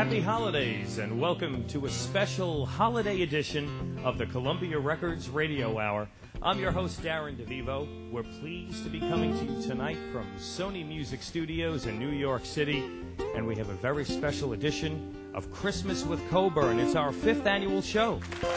Happy holidays and welcome to a special holiday edition of the Columbia Records Radio Hour. I'm your host, Darren DeVivo. We're pleased to be coming to you tonight from Sony Music Studios in New York City, and we have a very special edition of Christmas with Coburn. It's our 5th annual show.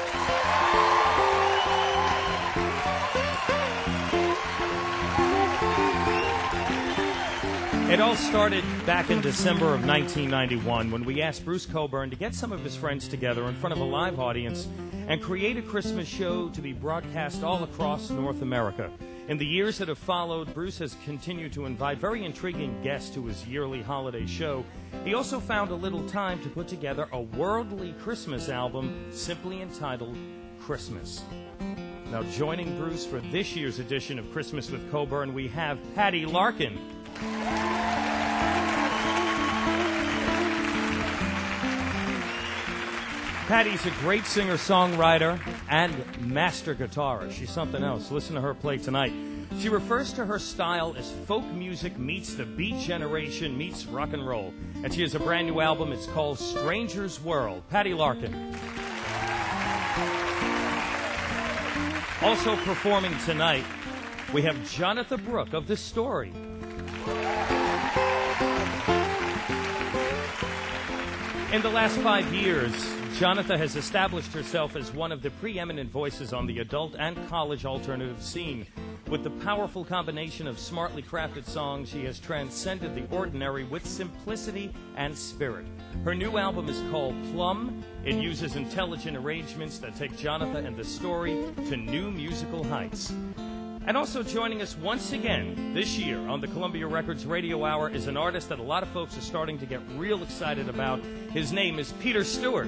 It all started back in December of 1991 when we asked Bruce Coburn to get some of his friends together in front of a live audience and create a Christmas show to be broadcast all across North America. In the years that have followed, Bruce has continued to invite very intriguing guests to his yearly holiday show. He also found a little time to put together a worldly Christmas album simply entitled Christmas. Now, joining Bruce for this year's edition of Christmas with Coburn, we have Patty Larkin. Patty's a great singer-songwriter and master guitarist. She's something else. Listen to her play tonight. She refers to her style as folk music meets the Beat Generation meets rock and roll. And she has a brand new album. It's called Stranger's World. Patty Larkin. Also performing tonight, we have Jonathan Brooke of The Story. In the last 5 years, Jonathan has established herself as one of the preeminent voices on the adult and college alternative scene. With the powerful combination of smartly crafted songs, she has transcended the ordinary with simplicity and spirit. Her new album is called Plum. It uses intelligent arrangements that take Jonathan and The Story to new musical heights. And also joining us once again this year on the Columbia Records Radio Hour is an artist that a lot of folks are starting to get real excited about. His name is Peter Stewart.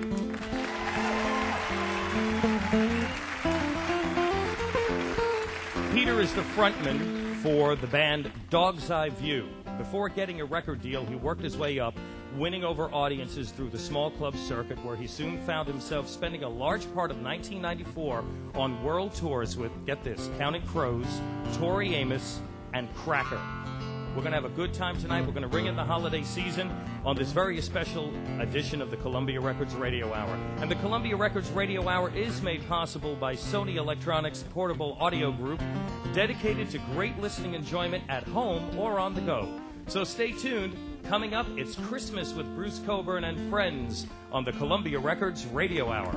Peter is the frontman for the band Dog's Eye View. Before getting a record deal, he worked his way up, winning over audiences through the small club circuit, where he soon found himself spending a large part of 1994 on world tours with, get this, Counting Crows, Tori Amos, and Cracker. We're going to have a good time tonight. We're going to ring in the holiday season on this very special edition of the Columbia Records Radio Hour. And the Columbia Records Radio Hour is made possible by Sony Electronics Portable Audio Group, dedicated to great listening enjoyment at home or on the go. So stay tuned. Coming up, it's Christmas with Bruce Coburn and friends on the Columbia Records Radio Hour.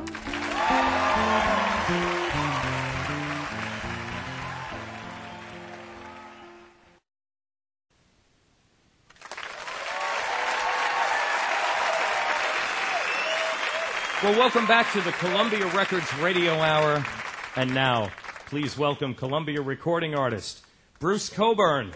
Well, welcome back to the Columbia Records Radio Hour. And now, please welcome Columbia recording artist Bruce Coburn.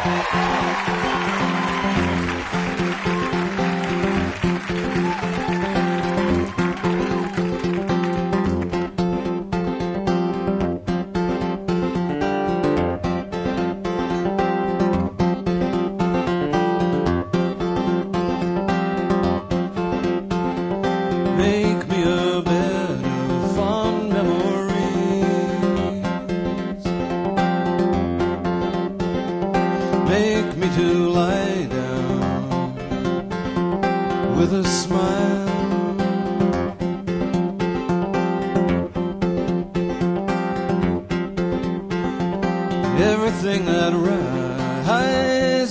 Everything that rises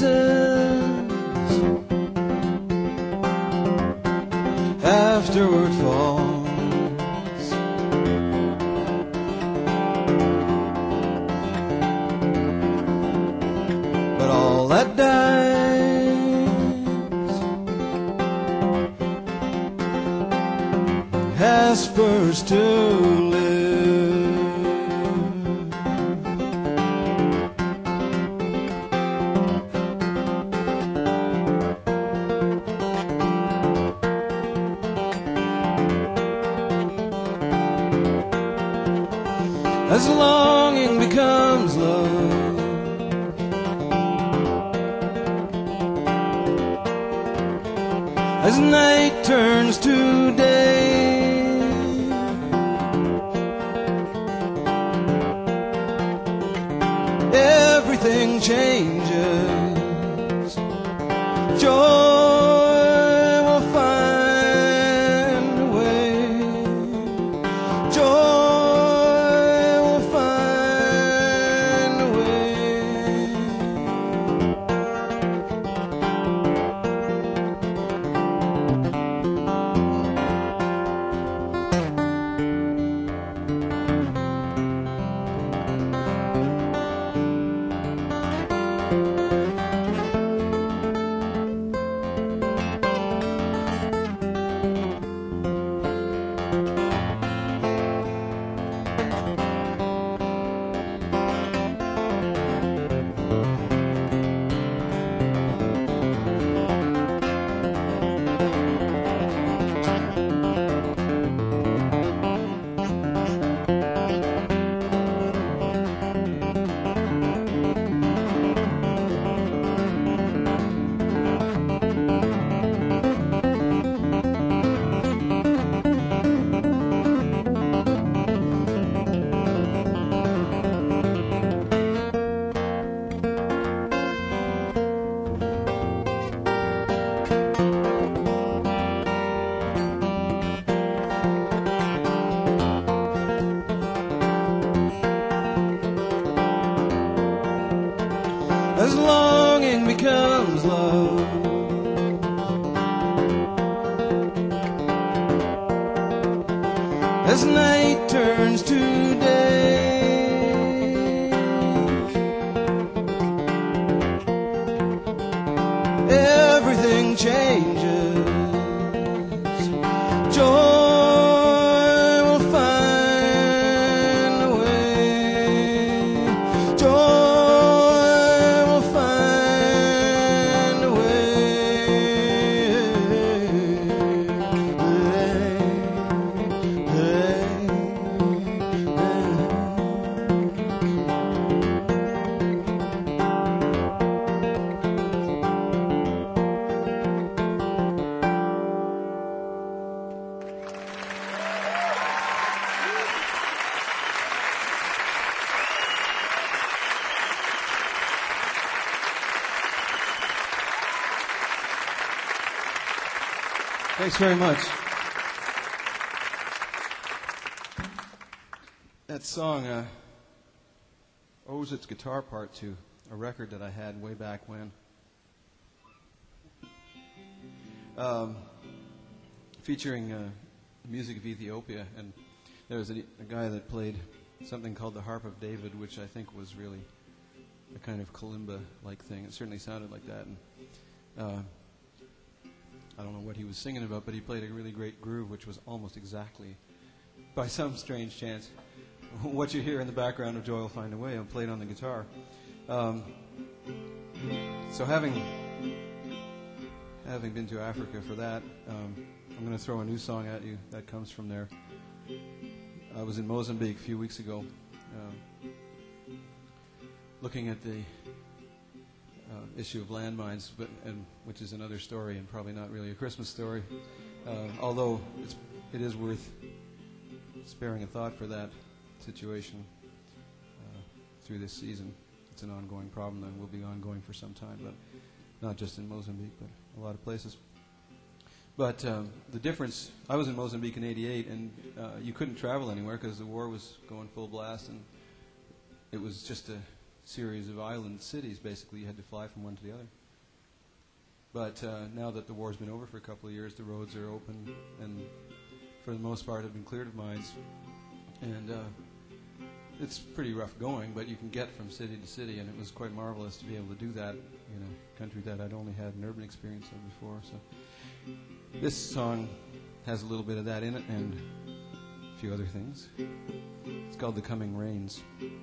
afterward falls. But all that dies has first to live. As longing becomes love, as night turns to day, everything changes. Joy will find as longing becomes love. As night turns to day, everything changes. Joy will find a way. Joy will find a Thanks very much. That song owes its guitar part to a record that I had way back when. Featuring music of Ethiopia, and there was a guy that played something called the Harp of David, which I think was really a kind of kalimba-like thing. It certainly sounded like that, and I don't know what he was singing about, but he played a really great groove, which was almost exactly, by some strange chance, what you hear in the background of Joy Will Find a Way, and played on the guitar. So having been to Africa for that, I'm going to throw a new song at you that comes from there. I was in Mozambique a few weeks ago, looking at the issue of landmines, which is another story and probably not really a Christmas story, although it is worth sparing a thought for that situation through this season. It's an ongoing problem and will be ongoing for some time, but not just in Mozambique, but a lot of places. But the difference, I was in Mozambique in '88, and you couldn't travel anywhere because the war was going full blast, and it was just a series of island cities, basically. You had to fly from one to the other. But now that the war's been over for a couple of years, the roads are open, and for the most part have been cleared of mines. And it's pretty rough going, but you can get from city to city, and it was quite marvelous to be able to do that in a country that I'd only had an urban experience of before. So this song has a little bit of that in it, and a few other things. It's called The Coming Rains.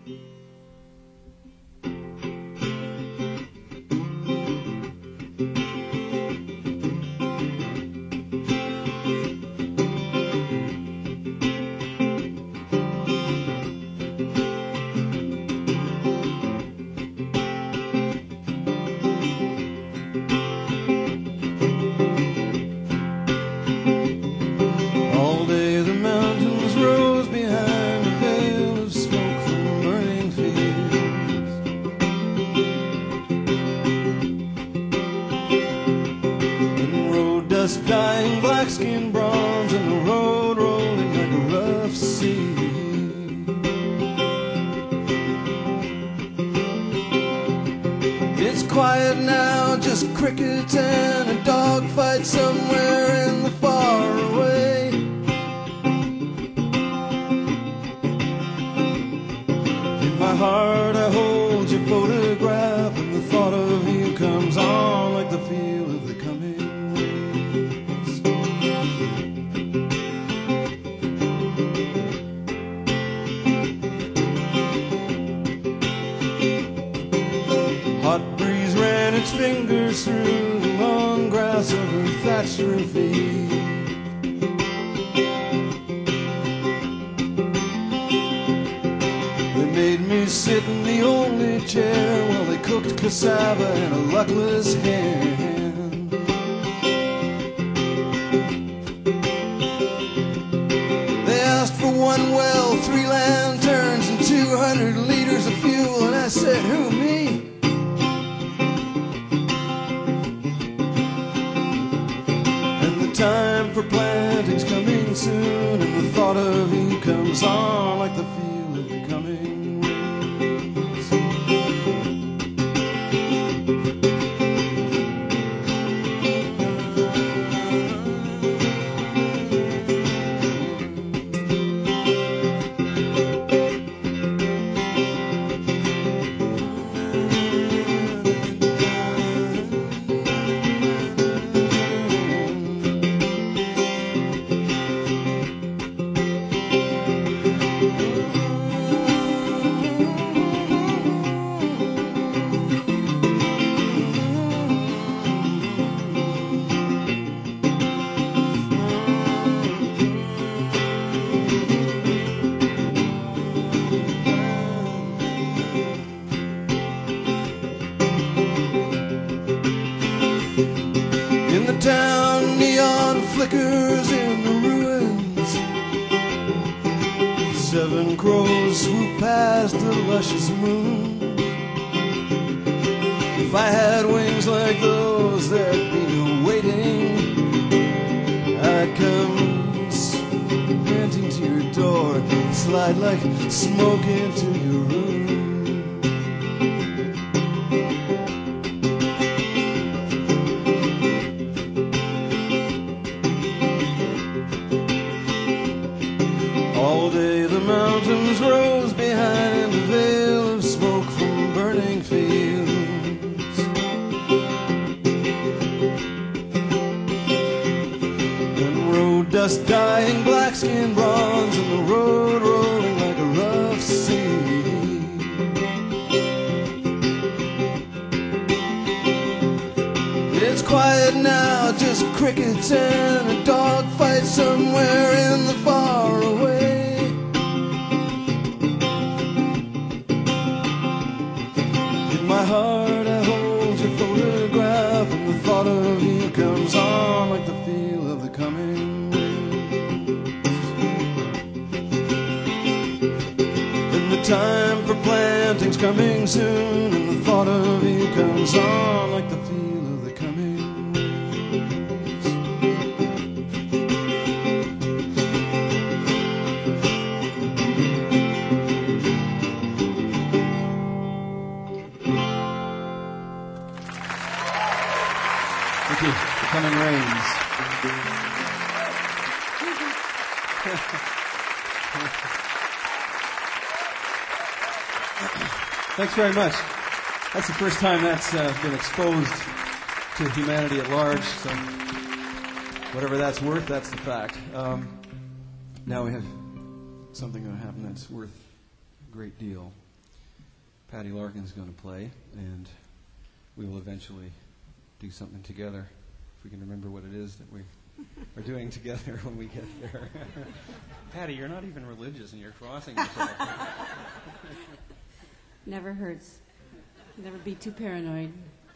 Dying black skin bronze and the road rolling like a rough sea. It's quiet now, just crickets and a dog fight somewhere in the far away. In my heart I hold your photograph, and the thought of you comes on like the feel of the coming. Fingers through the long grass of her thatched roof eve. They made me sit in the only chair while they cooked cassava in a luckless hand. They asked for one well, 3 lanterns, and 200 liters of fuel, and I said, who, me? Time for planting's coming soon, and the thought of you comes on like the feel of the coming rains. In the town, neon flickers in the ruins. 7 crows swoop past the luscious moon. If I had wings like those, there'd be no waiting. I'd come sprinting to your door, slide like smoke into your room. All day the mountains rose behind a veil of smoke from burning fields. And road dust dyeing black skin bronze, and the road rolling like a rough sea. It's quiet now, just crickets and a dog fight somewhere in the far away. In my heart I hold your photograph, and the thought of you comes on like the feel of the coming rains. And the time for planting's coming soon, and the thought of you comes on like the feel of the coming rains. Thank you. The coming rains. Thanks very much. That's the first time that's been exposed to humanity at large, so whatever that's worth, that's the fact. Now we have something going to happen that's worth a great deal. Patty Larkin's going to play, and we will eventually do something together, if we can remember what it is that we are doing together when we get there. Patty, you're not even religious, and you're crossing yourself. Never hurts. Never be too paranoid.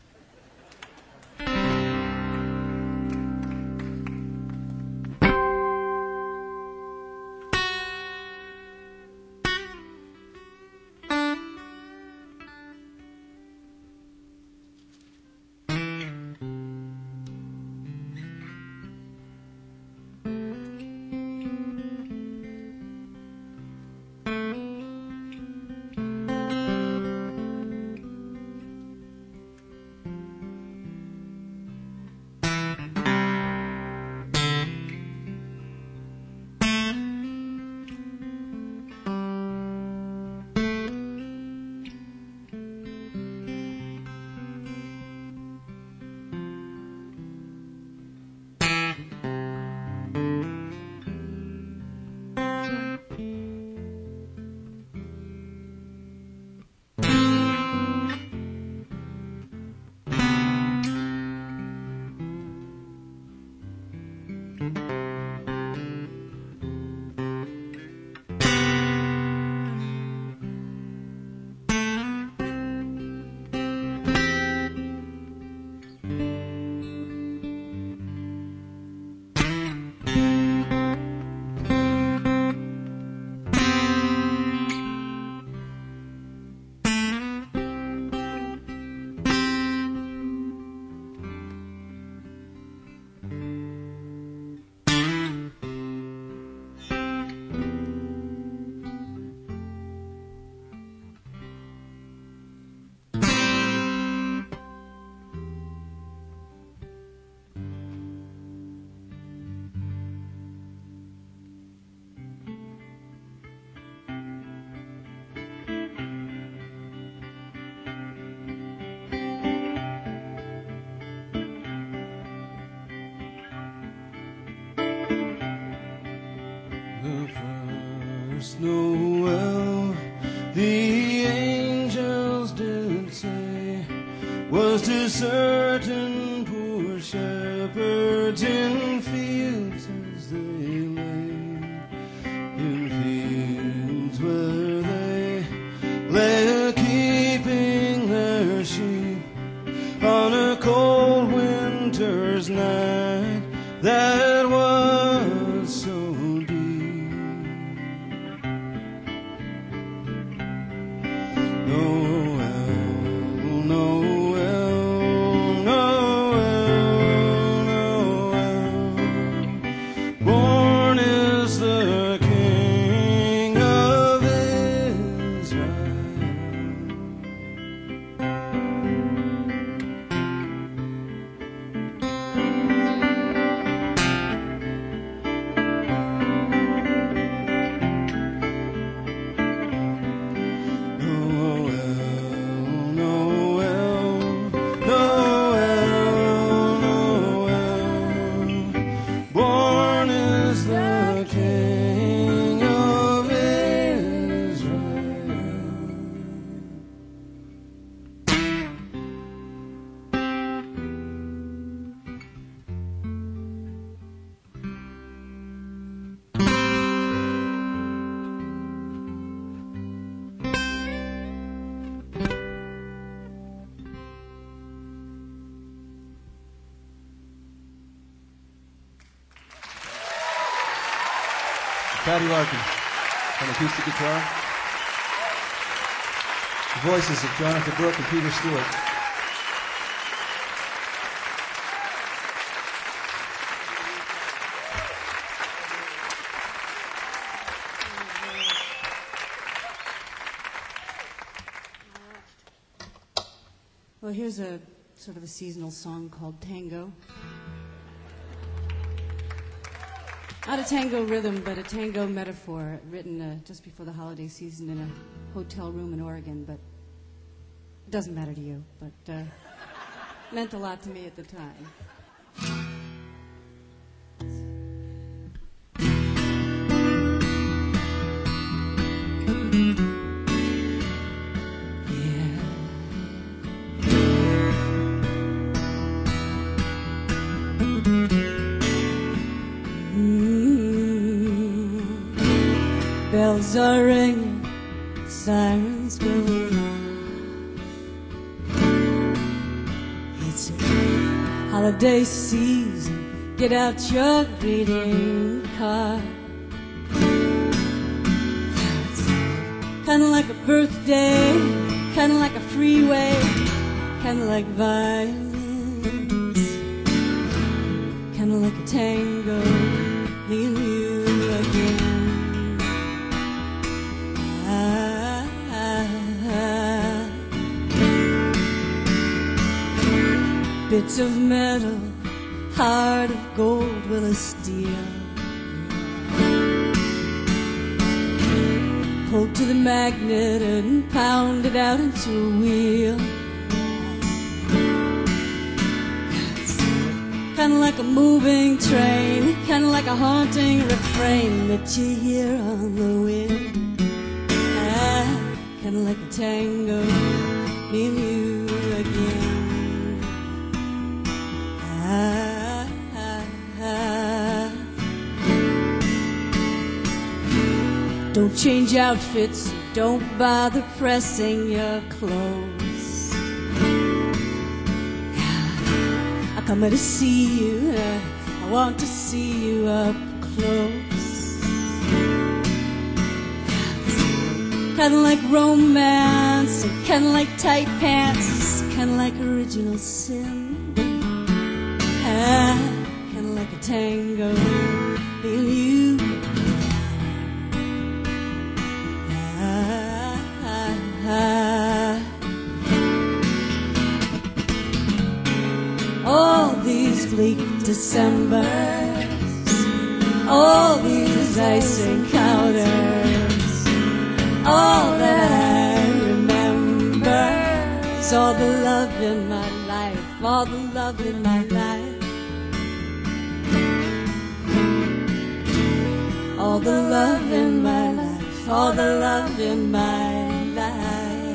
Noel, the angels did say, was to certain poor shepherds in fields as they lay, in fields where they lay keeping their sheep on a cold wind Patty Larkin on acoustic guitar. The voices of Jonathan Brooke and Peter Stewart. Well, here's a sort of a seasonal song called Tango. Not a tango rhythm, but a tango metaphor, written just before the holiday season in a hotel room in Oregon, but it doesn't matter to you, but meant a lot to me at the time. Bells are ringing, sirens going on. It's a holiday season, get out your greeting card. It's kinda like a birthday, kinda like a freeway, kinda like violins, kinda like a tango, me and you again. Bits of metal, heart of gold, will of steel. Pulled to the magnet and pounded out into a wheel. Kinda like a moving train, kinda like a haunting refrain that you hear on the wind. Kinda like a tango, me and you again. Don't change outfits, don't bother pressing your clothes. I come here to see you, I want to see you up close. Kinda like romance, and kinda like tight pants, kinda like original sin. Kinda like a tango, me and you. All these bleak Decembers, all these ice encounters, all that I remember is all the love in my life, all the love in my life. All the love in my life, all the love in my life.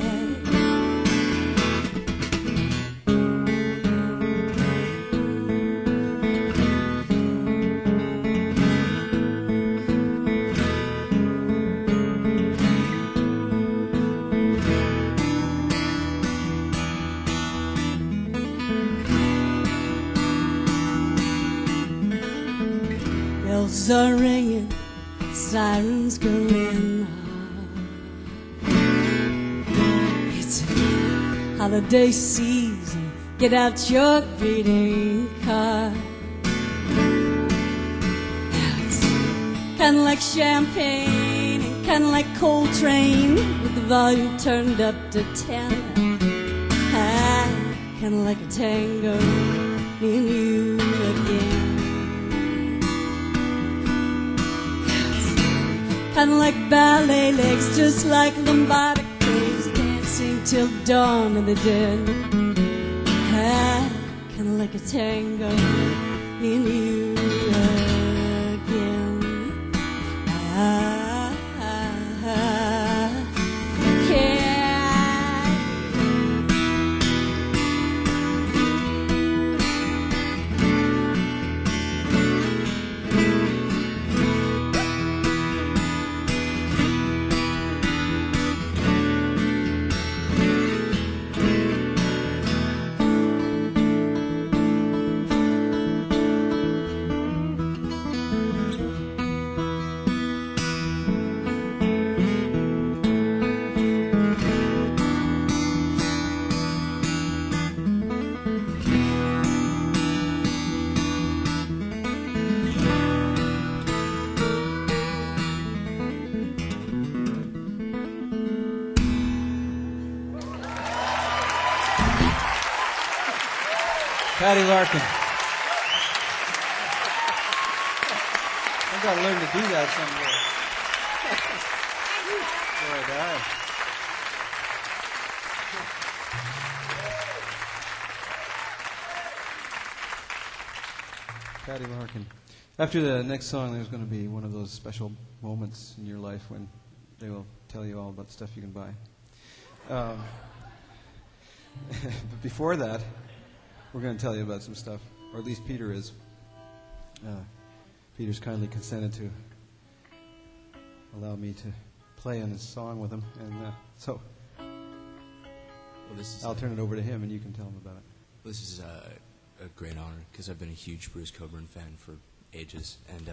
Bells are ringing, sirens going on. It's a holiday season, get out your greeting card. It's kinda like champagne and kinda like Coltrane with the volume turned up to 10. Kinda like a tango, me and you again. Kinda like ballet legs, just like Lombardic days, dancing till dawn of the dead. Kinda like a tango, me and you again. Patty Larkin. I've got to learn to do that someday. Before I die. Patty Larkin. After the next song, there's going to be one of those special moments in your life when they will tell you all about stuff you can buy. But before that, we're going to tell you about some stuff, or at least Peter is. Peter's kindly consented to allow me to play on this song with him, and so I'll turn it over to him, and you can tell him about it. Well, this is a great honor because I've been a huge Bruce Cockburn fan for ages, and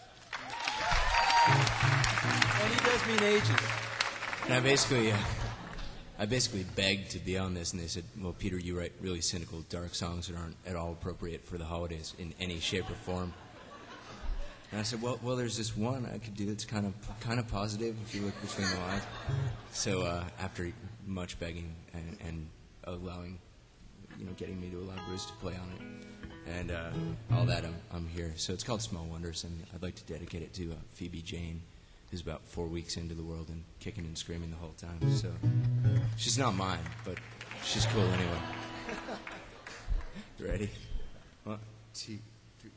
he does mean ages. And I basically begged to be on this, and they said, "Well, Peter, you write really cynical, dark songs that aren't at all appropriate for the holidays in any shape or form." And I said, "Well, there's this one I could do that's kind of positive if you look between the lines." So after much begging and allowing, getting me to allow Bruce to play on it, and all that, I'm here. So it's called Small Wonders, and I'd like to dedicate it to Phoebe Jane, who's about 4 weeks into the world and kicking and screaming the whole time. So she's not mine, but she's cool anyway. You ready? 1, 2, 3.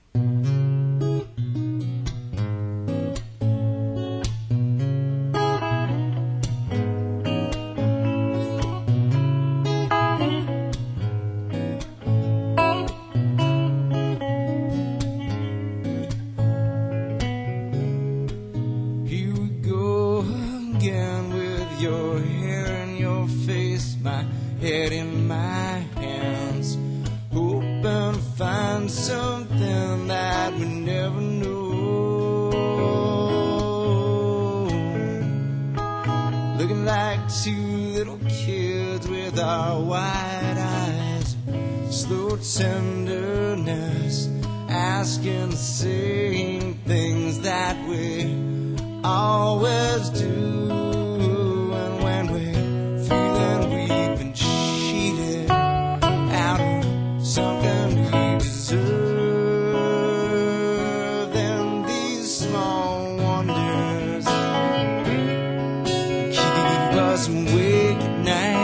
Tenderness, asking the same things that we always do. And when we're feeling we've been cheated out of something we deserve, then these small wonders keep us awake at night.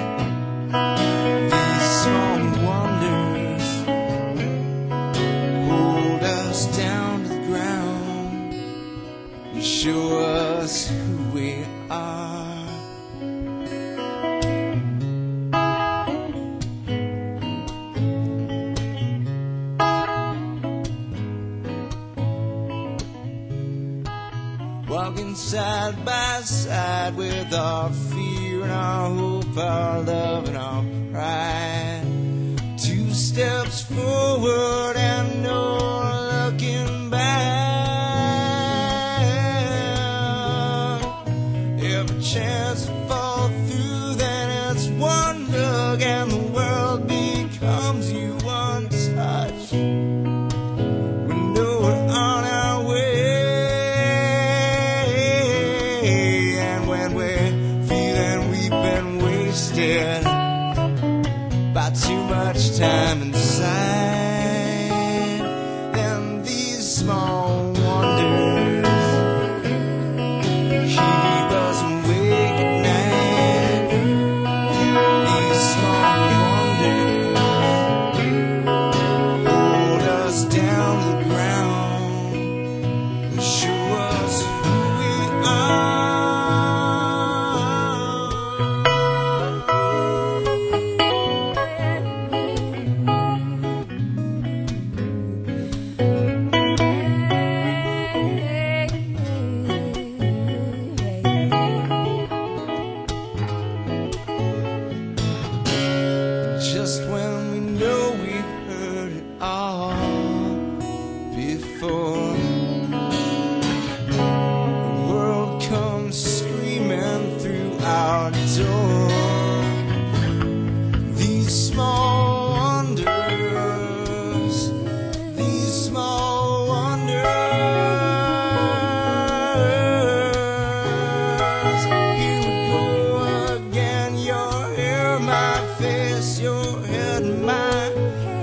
Show us who we are. Walking side by side with our fear and our hope, our love and our pride. 2 steps forward and no looking back. Chance to fall through, then it's one look and the world becomes you one touch. We know we're on our way, and when we're feeling we've been wasted by too much time inside, then these small wonders keep us awake at night. These small wonders hold us down to the ground and show us who we are. Just when we know we've heard it all before, the world comes screaming through our door. These small wonders, these small wonders. Here we go again, your hair, my face, your head, my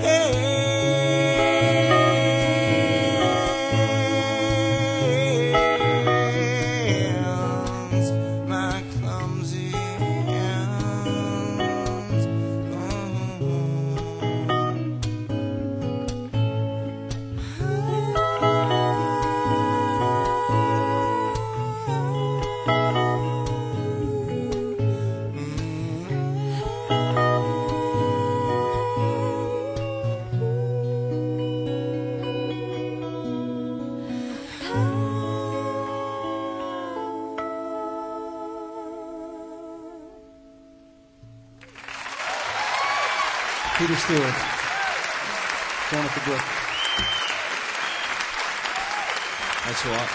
Peter Stewart, Jonathan Brooke. Thanks a lot.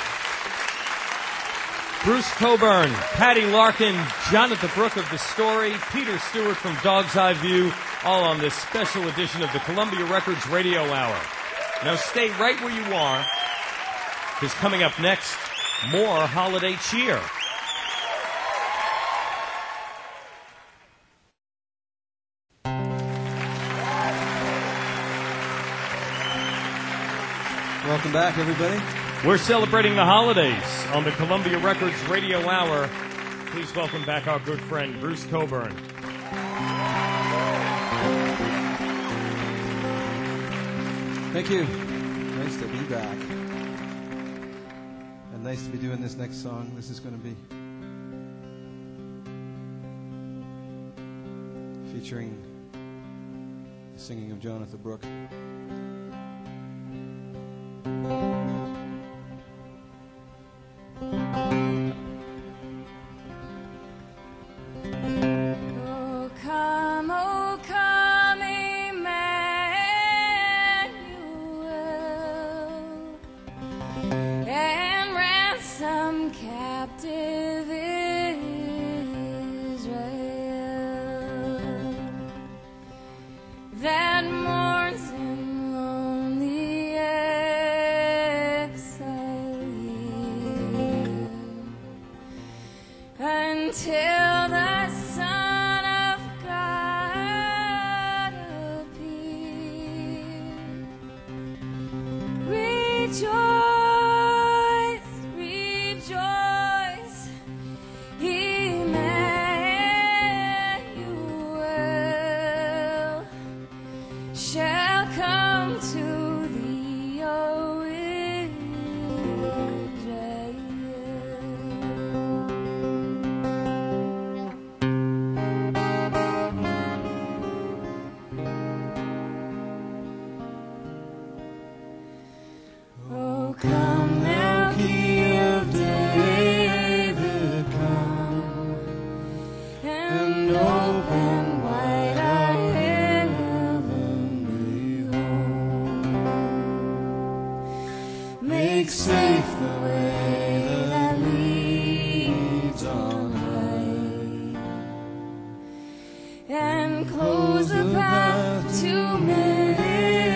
Bruce Cockburn, Patty Larkin, Jonathan Brooke of The Story, Peter Stewart from Dog's Eye View, all on this special edition of the Columbia Records Radio Hour. Now stay right where you are, because coming up next, more holiday cheer. Welcome back, everybody. We're celebrating the holidays on the Columbia Records Radio Hour. Please welcome back our good friend, Bruce Cockburn. Thank you. Nice to be back. And nice to be doing this next song. This is going to be featuring the singing of Jonathan Brooke. Oh come, Emmanuel, and ransom captive Israel that mourns in lonely exile until the Son of God appear. Rejoice, rejoice, Emmanuel shall come to thee, O Oh, come, thou Key of David, come, and open wide our heavenly home. Make safe the way that leads on high, and close the path to misery.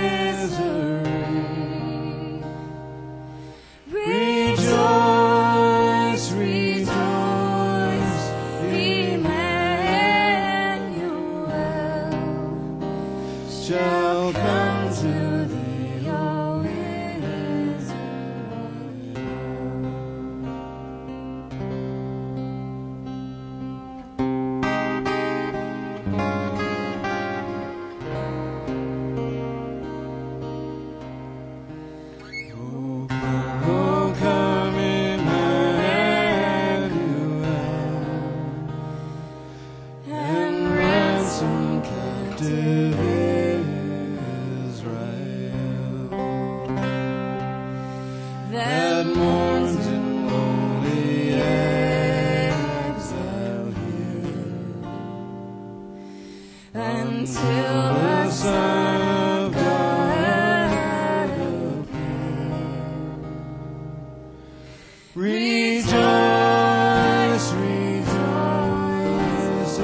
Rejoice, rejoice, Emmanuel shall come to thee, O that mourns in lonely exile here until the Son of God appear. Rejoice, rejoice,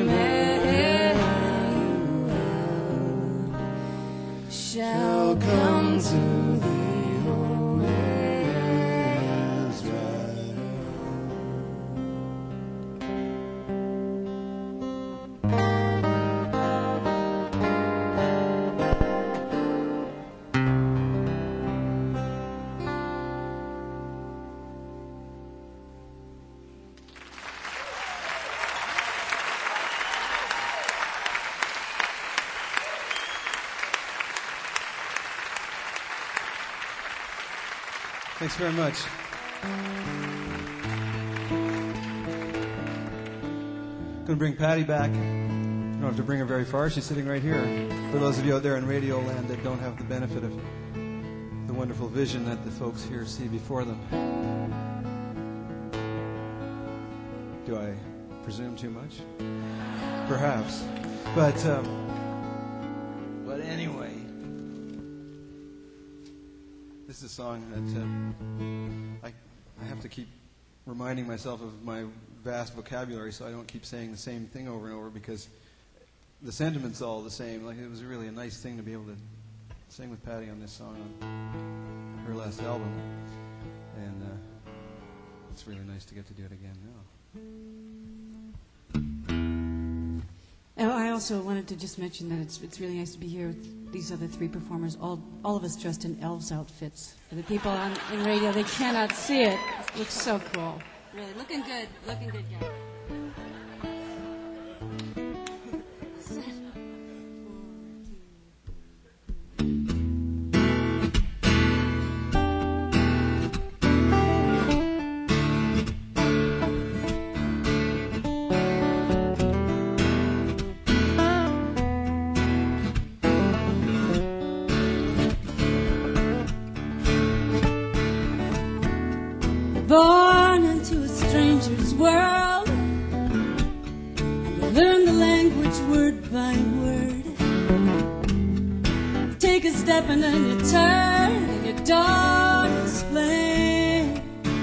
Emmanuel shall come to thee, O Israel. Thanks very much. Going to bring Patty back. You don't have to bring her very far. She's sitting right here. For those of you out there in radio land that don't have the benefit of the wonderful vision that the folks here see before them. Do I presume too much? Perhaps. But This is a song that I have to keep reminding myself of my vast vocabulary so I don't keep saying the same thing over and over, because the sentiment's all the same. Like, it was really a nice thing to be able to sing with Patty on this song on her last album. And it's really nice to get to do it again now. I also wanted to just mention that it's really nice to be here with these other three performers, all of us dressed in elves outfits. For the people in radio, they cannot see it. It looks so cool. Really, looking good, guys. Born into a stranger's world, and you learn the language word by word. Take a step and then you turn, and you don't explain.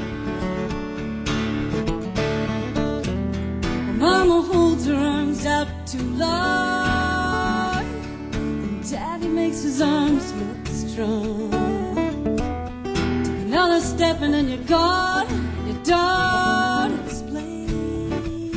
Mama holds her arms out too long, and Daddy makes his arms look strong. Another step and then you're gone, and you don't explain.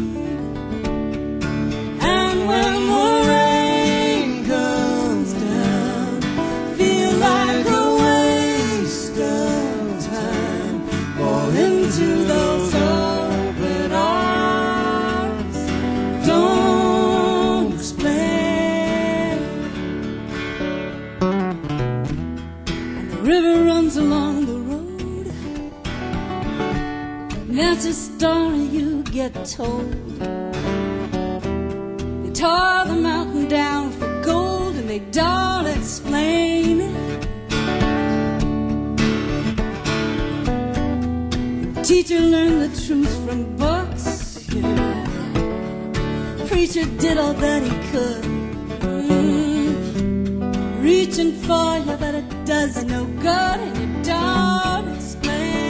And when the rain comes down, feel like a waste of time. Fall into those open arms, don't explain. And the river runs along the road. That's a story you get told. They tore the mountain down for gold, and they don't explain. The teacher learned the truth from books, yeah. Preacher did all that he could. Reaching for you, but it does no good, and you don't explain.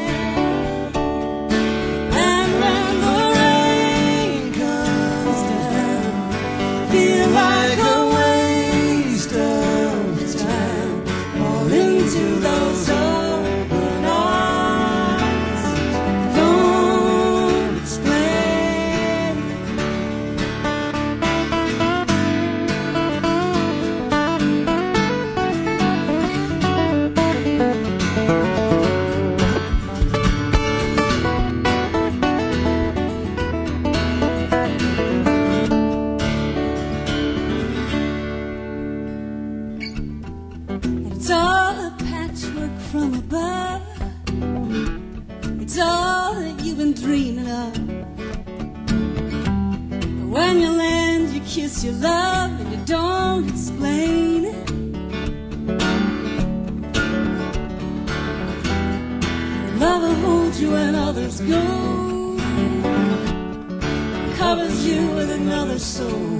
Like a waste of time, fall into those open arms, don't explain. It's all a patchwork from above. It's all that you've been dreaming of. But when you land, you kiss your love, and you don't explain. The lover holds you when others go, covers you with another soul,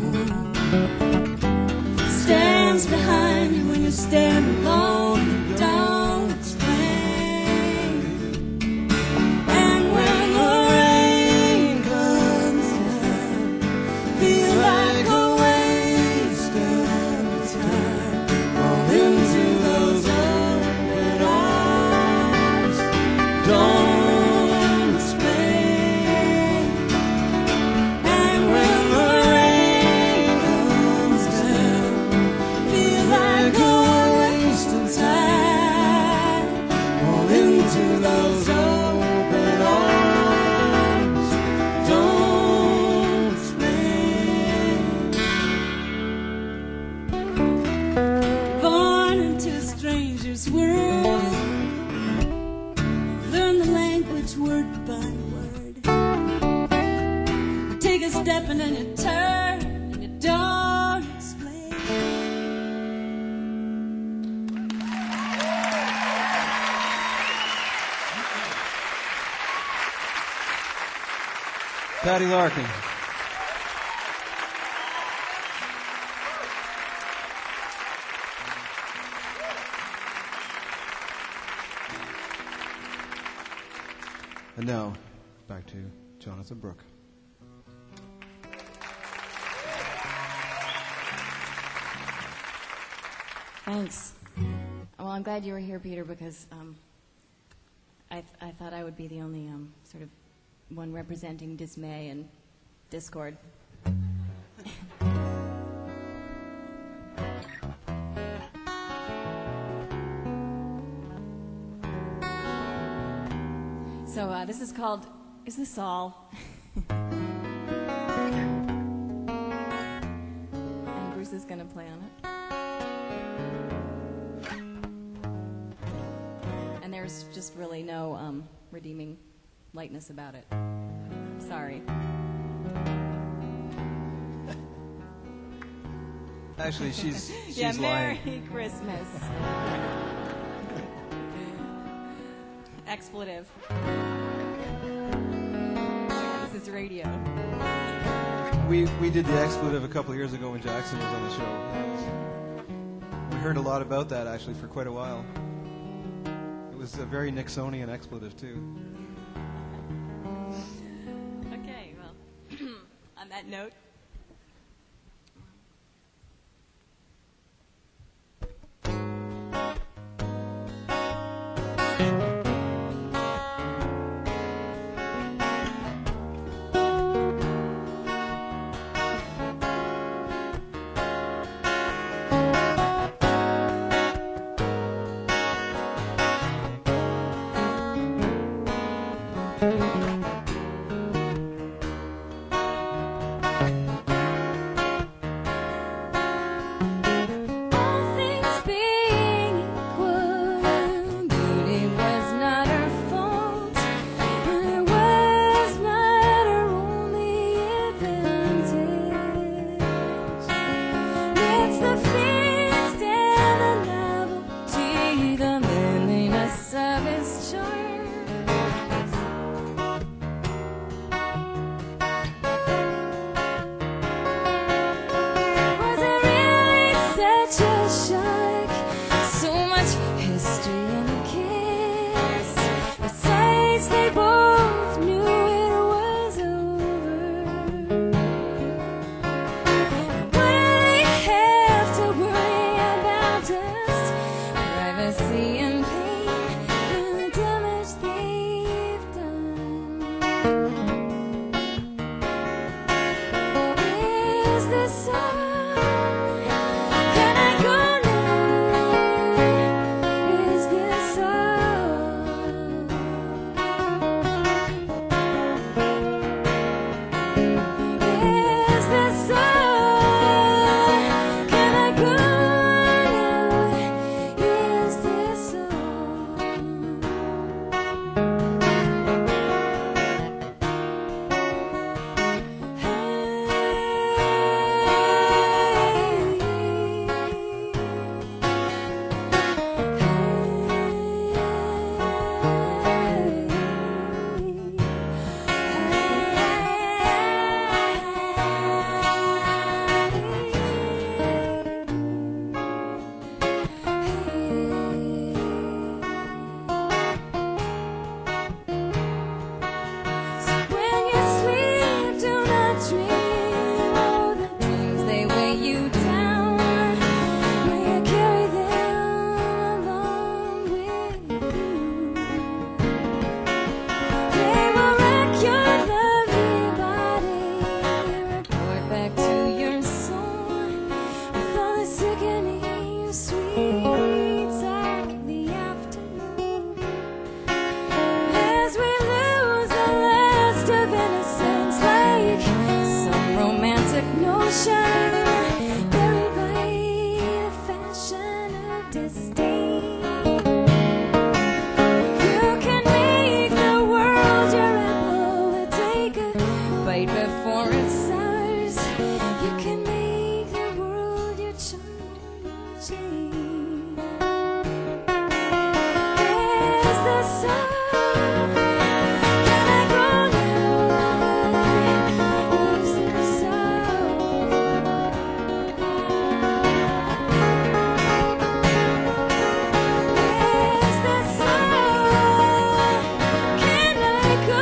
stands behind you when you stand alone, and don't explain. And when the rain comes down, feel like a waste of time. Fall into those open arms, don't explain. And when the rain comes down, feel like a waste of time. Fall into those open arms, don't explain. Born into a stranger's world, learn the language word by word. Take a step and then you turn, and you don't explain. Patty Larkin. And now, back to Jonathan Brooke. Thanks. Well, I'm glad you were here, Peter, because I thought I would be the only sort of one representing dismay and discord. So this is called Is This All? And Bruce is going to play on it. And there's just really no redeeming lightness about it. Sorry. Actually, she's Yeah, lying. Merry Christmas. Expletive. This is radio. We did the expletive a couple of years ago when Jackson was on the show. We heard a lot about that, actually, for quite a while. It was a very Nixonian expletive, too. Okay, well, on that note. Can I go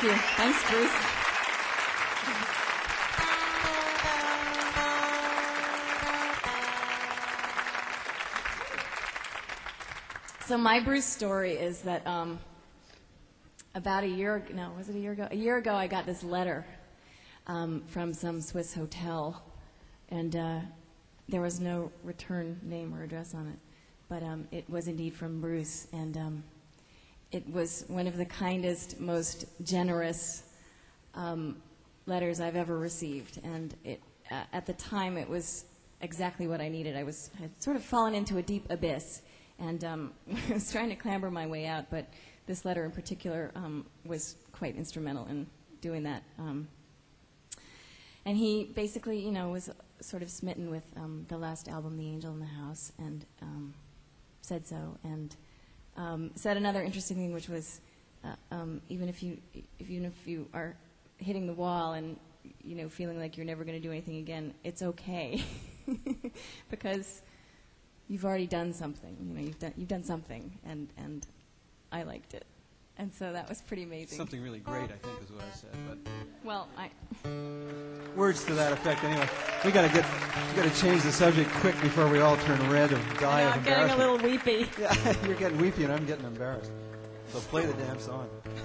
Thank you. Thanks, Bruce. So my Bruce story is that about a year ago I got this letter from some Swiss hotel, and there was no return name or address on it, but it was indeed from Bruce, and it was one of the kindest, most generous letters I've ever received, and at the time it was exactly what I needed. I had sort of fallen into a deep abyss, and I was trying to clamber my way out, but this letter in particular was quite instrumental in doing that. And he basically, was sort of smitten with the last album, The Angel in the House, and said so. And said another interesting thing, which was even if you are hitting the wall and feeling like you're never going to do anything again, it's okay because you've already done something. You've done something, and I liked it. And so that was pretty amazing. Something really great, I think, is what I said. But well, words to that effect. Anyway, we got to change the subject quick before we all turn red and die of embarrassment. I'm getting a little weepy. Yeah, you're getting weepy, and I'm getting embarrassed. So play the damn song.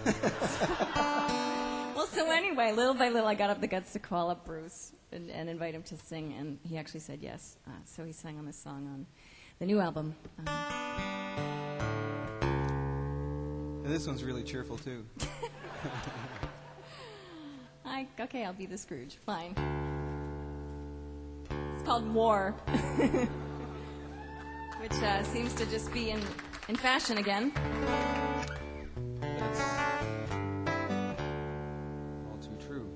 Well, so anyway, little by little, I got up the guts to call up Bruce and invite him to sing, and he actually said yes. So he sang on this song on the new album. And this one's really cheerful, too. Okay, I'll be the Scrooge. Fine. It's called War, which seems to just be in fashion again. That's all too true.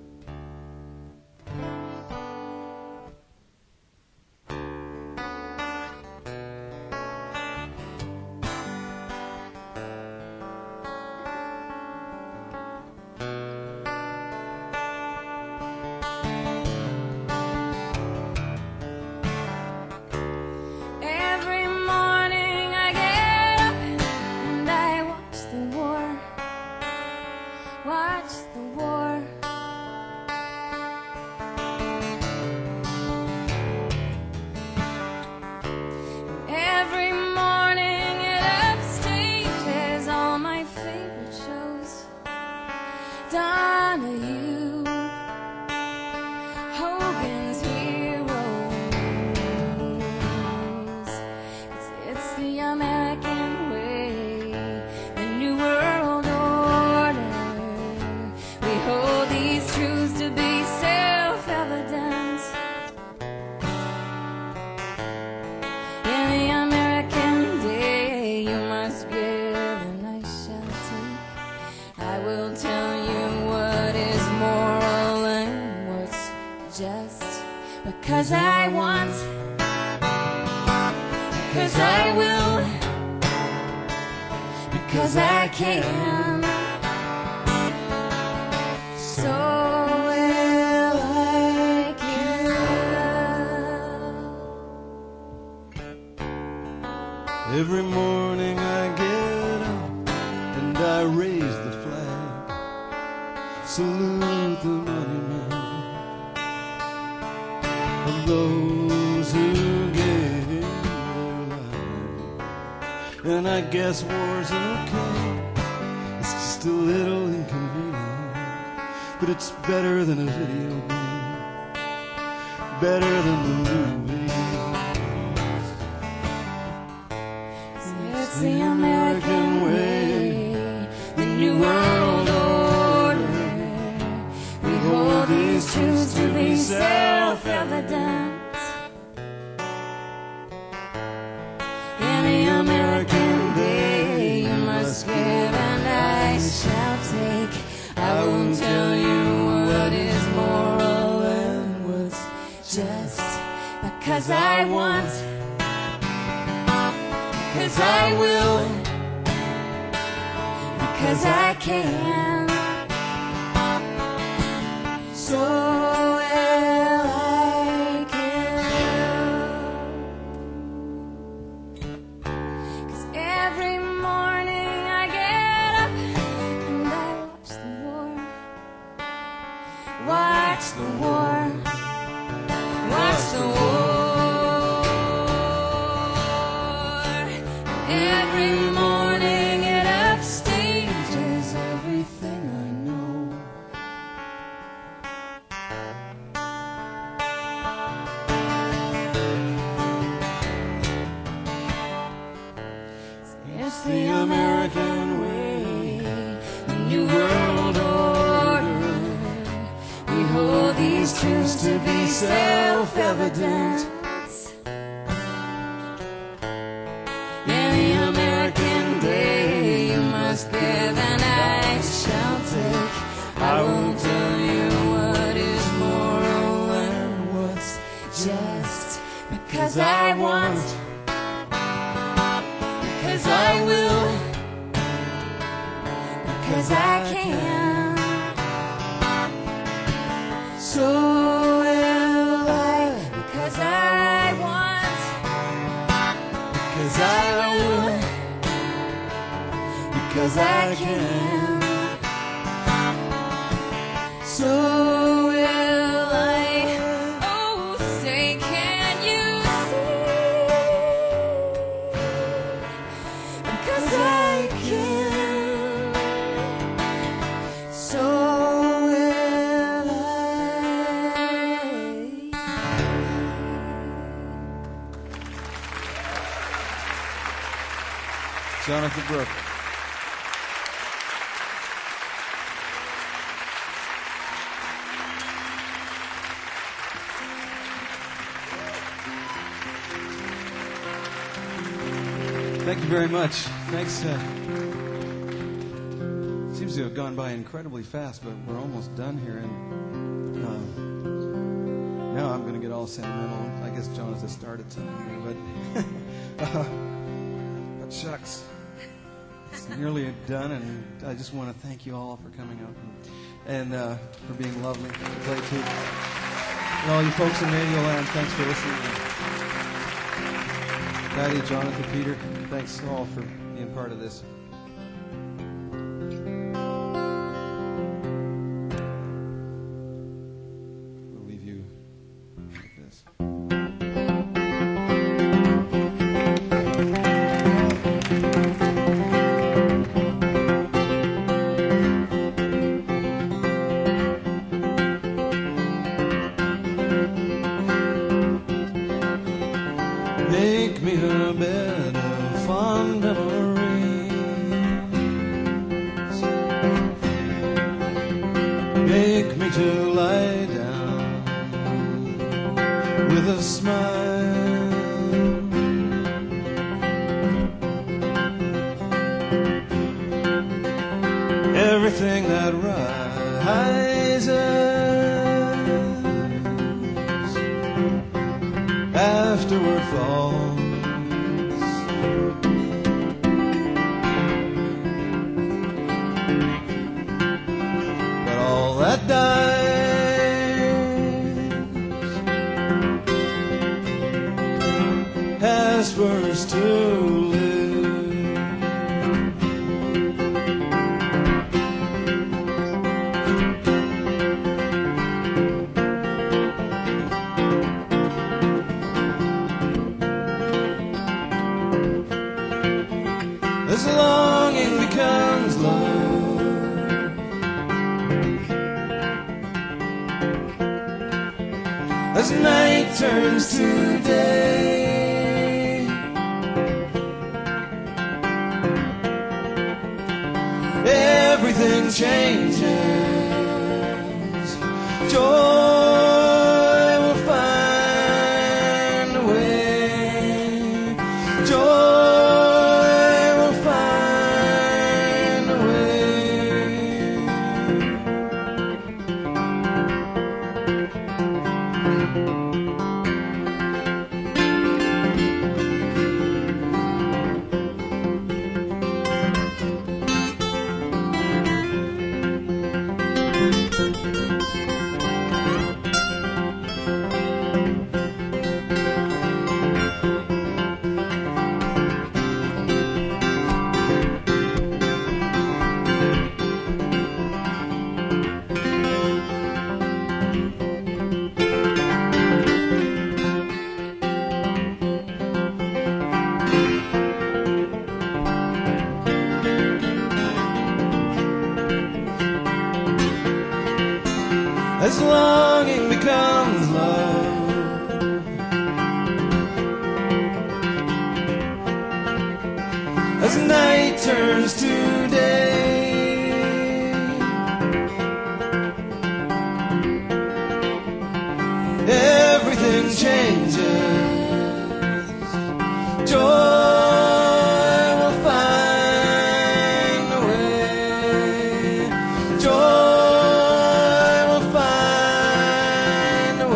Because I want, because I will, because I can, so will I give. Every morning I get up and I raise the flag, salute the monument of those who gave their lives. And I guess war's okay, it's just a little inconvenient, but it's better than a video game, better than the movies. It's the American way, the new world order. We hold these truths to be self-evident. In the American day, you must give and I shall take. I won't tell you what is moral and what's just, because I want, because I will, because I can, so will I give. 'Cause every morning I get up and I watch the war. the war. Watch the war. Every morning it upstages everything I know. It's the American way, the New World Order. We hold these truths to be self-evident. In the American day, you must give and I shall take. I won't tell you what is moral and what's just, because I want, because I will, because I can. So will I, because I want, because I will, because I can. So will I, oh say can you see, because I can. So will I. Jonathan Brooke. Thank you very much. Thanks. Seems to have gone by incredibly fast, but we're almost done here. And now I'm going to get all sentimental. I guess Jonathan started something here, but shucks. It's nearly done, and I just want to thank you all for coming out and for being lovely to play to. And all you folks in Radioland, thanks for listening. Patty, Jonathan, Peter, thanks all for being part of this. We'll leave you like this. Make me a bed of fond memories. Make me to lie down with a smile. Everything that rises afterward falls. But all that dies has first to live. As longing becomes love, as night turns to day, everything changes. Joy will find a way. Joy will find a way. as longing becomes love. As night turns to day, everything changes. Joy will find a way. Joy will find a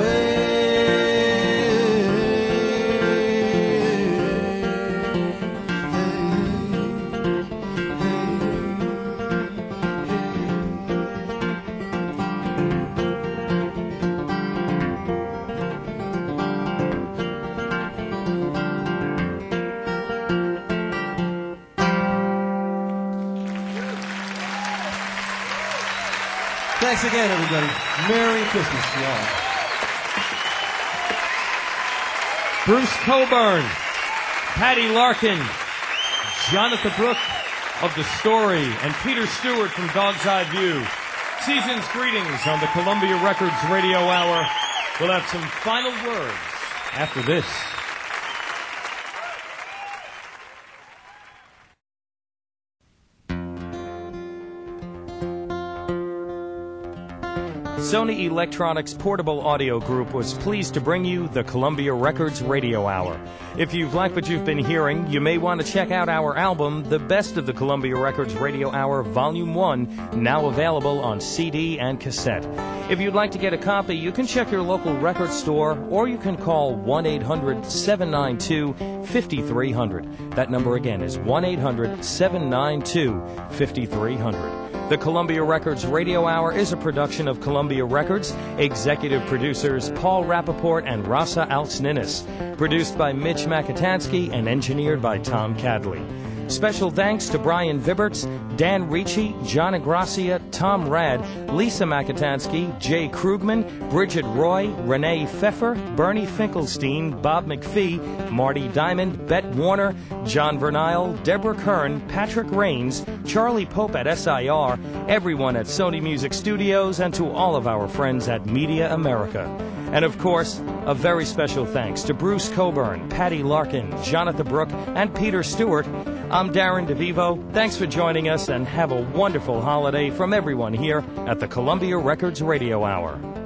Thanks again, everybody. Merry Christmas to y'all. Bruce Cockburn, Patty Larkin, Jonathan Brooke of The Story, and Peter Stewart from Dog's Eye View. Season's greetings on the Columbia Records Radio Hour. We'll have some final words after this. Sony Electronics Portable Audio Group was pleased to bring you the Columbia Records Radio Hour. If you've liked what you've been hearing, you may want to check out our album, The Best of the Columbia Records Radio Hour Volume 1, now available on CD and cassette. If you'd like to get a copy, you can check your local record store, or you can call 1-800-792-5300. That number again is 1-800-792-5300. The Columbia Records Radio Hour is a production of Columbia Records, executive producers Paul Rappaport and Rasa Altsninis, produced by Mitch Makatansky and engineered by Tom Cadley. Special thanks to Brian Vibberts, Dan Ricci, John Ingracia, Tom Rad, Lisa Makatansky, Jay Krugman, Bridget Roy, Renee Pfeffer, Bernie Finkelstein, Bob McPhee, Marty Diamond, Bet Warner, John Vernile, Deborah Kern, Patrick Rains, Charlie Pope at SIR, everyone at Sony Music Studios, and to all of our friends at Media America. And of course, a very special thanks to Bruce Cockburn, Patty Larkin, Jonathan Brooke, and Peter Stewart. I'm Darren DeVivo. Thanks for joining us, and have a wonderful holiday from everyone here at the Columbia Records Radio Hour.